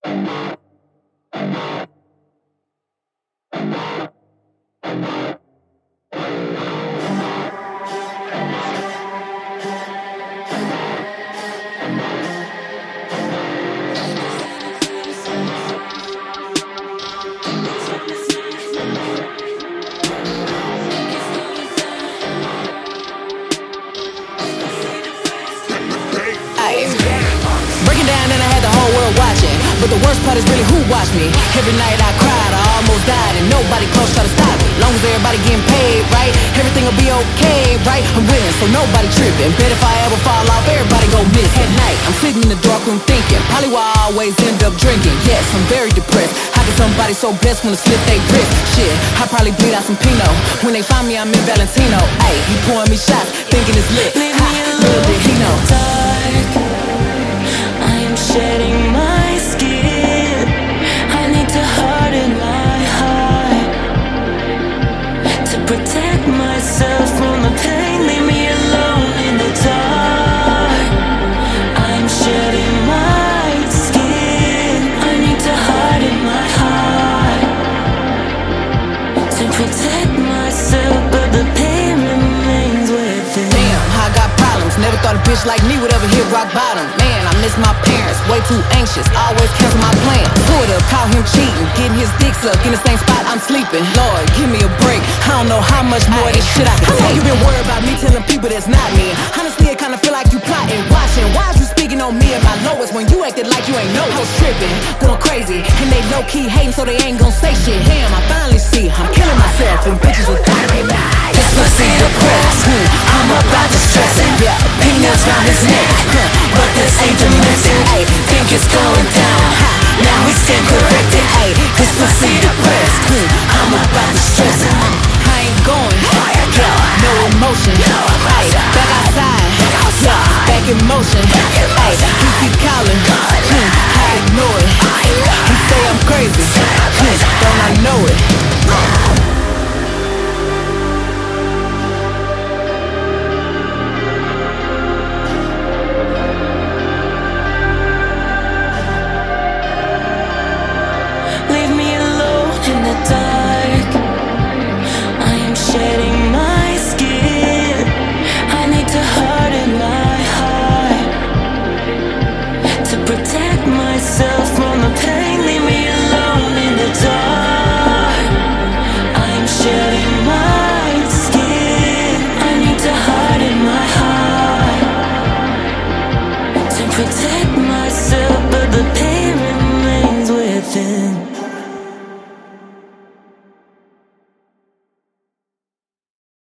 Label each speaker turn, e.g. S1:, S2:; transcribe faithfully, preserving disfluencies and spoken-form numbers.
S1: Breaking down and I had the whole world watching, but the worst part is really who watched me. Every night I cried, I almost died, and nobody close tried to stop me. Long as everybody getting paid, right, everything will be okay, right? I'm winning, so nobody tripping. Bet if I ever fall off, everybody go miss. At night, I'm sitting in the dark room thinking, probably why I always end up drinking. Yes, I'm very depressed. How can somebody so blessed wanna slip they wrist? Shit, I probably bleed out some Pinot. When they find me, I'm in Valentino. Ayy, you pouring me shots, thinking it's lit.
S2: Leave me alone.
S1: Little did he know.
S2: Dark. I am shedding my skin. I need to harden my heart to protect myself from the pain. Leave me alone in the dark. I am shedding my skin. I need to harden my heart to protect myself, but the pain remains within.
S1: Damn, I got problems. Never thought a bitch like me would ever hit rock bottom. Man, I miss my parents, way too anxious, always cancel my plan. Pulled up, caught him cheating, getting his dick sucked in the same spot I'm sleeping. Lord, give me a break, I don't know how much more of this shit I can take. How long you been worried about me telling people that's not me? Honestly, it kinda feel like you plotting, watching. Why is you speaking on me at my lowest when you acted like you ain't know? I was tripping, going crazy, and they low-key hating so they ain't gon' say shit. Damn, I finally see, I'm killing myself and bitches are dying.
S2: This pussy depressed, hmm, I'm about to stress it. Yeah, peanuts round his neck, huh, but this ain't domestic. Ay, think it's going down, ha, now we stand corrected. Ay, this pussy depressed, hmm, I'm about to stress it.
S1: I ain't going, yeah, no emotion. Ay, back outside, yeah, back in motion. Ay, he keep calling, hmm, I ignore it. He say I'm crazy, hmm, don't I know it?
S2: Leave me alone in the dark. I am shedding my skin. I need to harden my heart to protect myself from the pain. Leave me alone in the dark. I am shedding my skin. I need to harden my heart to protect myself, but the pain remains within.